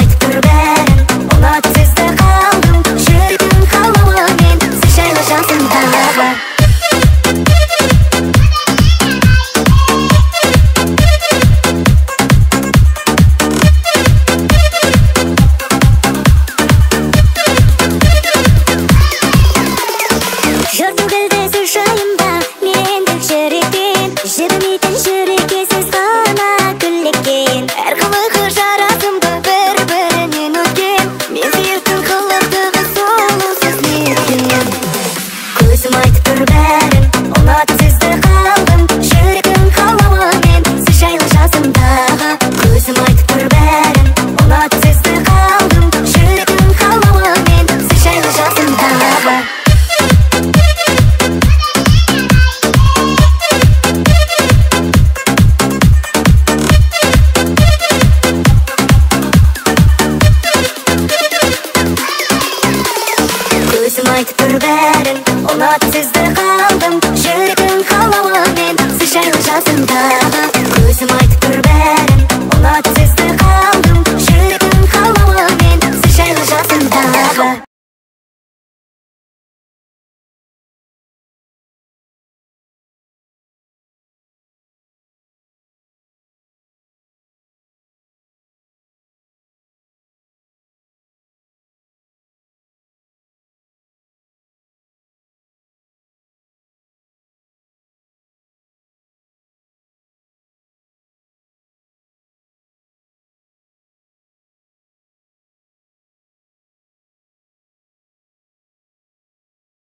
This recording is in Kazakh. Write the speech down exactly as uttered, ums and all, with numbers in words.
айтып тұр бәрін, ұнатсызда қалдым, жүрегім қалауымен, сіз жайлы жасымдағы. Жыр төгілді сөз жайымда, мендік жүректен, жібімейтін жүрекке сіз ғана күллекен. Әр қылығы жарасымды бір-бірінен өткен, мен сүйіктің қылықтығы солу сіз неткен. Көзім айтып тұр бәрін, ұнатсызды қалдым, жүрегім қалауымен, сіз жайлы жасымдағы. Көзім айтып тұр бәрін, ұнатсызды қалдым, жүрегім қалауымен, сіз жайлы жасымдағы. Көзім айтып тұр бәрін, ұнатсыз